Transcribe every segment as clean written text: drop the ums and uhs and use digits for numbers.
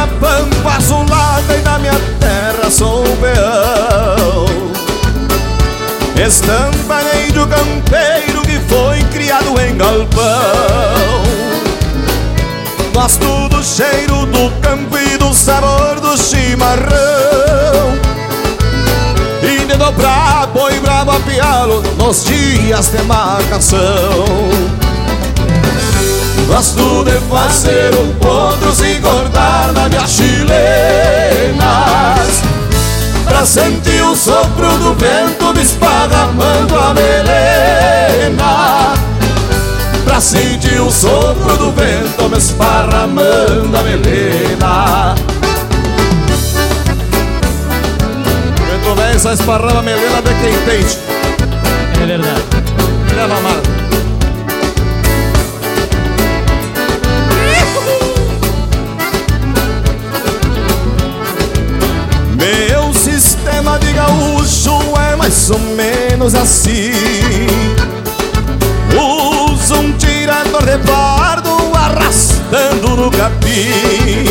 na pampa azulada e na minha terra sou um peão. Estampanei de um campeiro que foi criado em galpão. Gosto do cheiro do campo e do sabor do chimarrão, e de dobrar boi bravo a pialo nos dias de marcação. Gosto de fazer potros e engordar nas minhas chilenas, pra sentir o sopro do vento me esparramando a melena. Pra sentir o sopro do vento me esparramando a melena. O vento vem só esparrama a melena de quem entende. É verdade. Leva a mala. Meu sistema de gaúcho é mais ou menos assim. Uso um tirador de pardo arrastando no capim.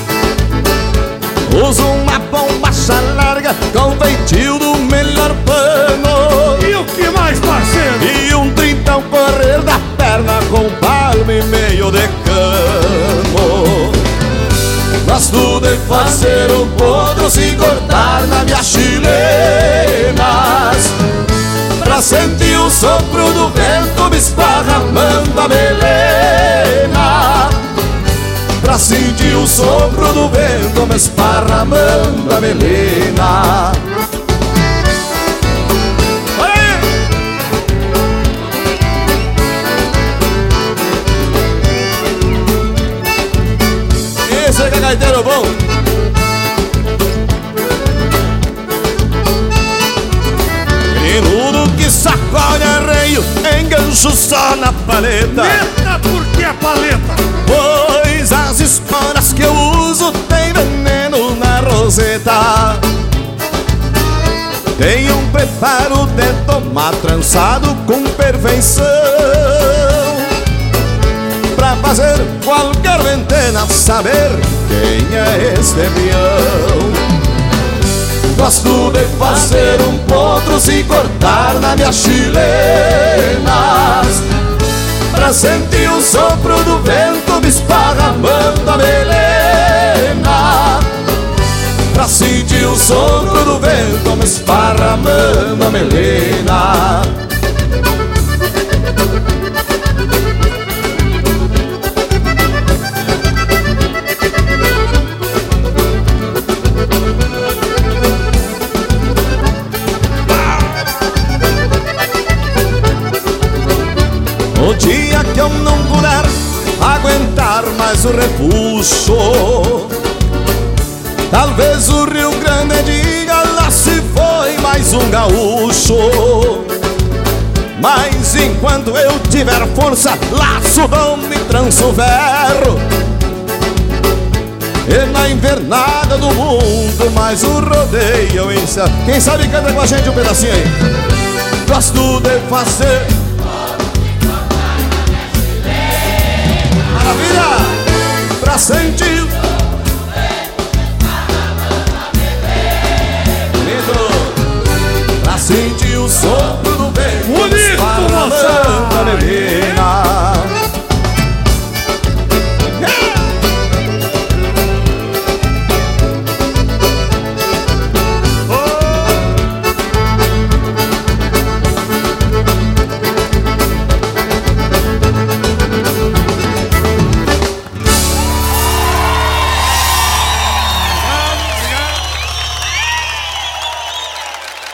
Uso uma bombacha larga com feitio do melhor pano. E o que mais, parceiro? E um trintão correr da perna com palmo e meio de camo. Gosto de fazer potros e cortar nas minhas chilenas, pra sentir o sopro do vento me esparramando a melena. Pra sentir o sopro do vento me esparramando a melena. Esse é gaiteiro bom. Menudo que sacode arreio, engancho só na paleta. Eita, por que a paleta? Pois as esporas que eu uso tem veneno na roseta. Tem um preparo de tomar trançado com perfeição, pra fazer qualquer ventena saber quem é este peão. Gosto de fazer potros e cortar nas minhas chilenas, pra sentir o sopro do vento me esparramando a melena. Pra sentir o sopro do vento me esparramando a melena. O dia que eu não puder aguentar mais o repuxo, talvez o Rio Grande diga lá se foi mais um gaúcho. Mas enquanto eu tiver força, laço dom e tranço ferro, e na invernada do mundo mais um rodeio eu encerro. Quem sabe canta com a gente um pedacinho aí. Gosto de fazer maravilha, pra sentir pra sentir o sopro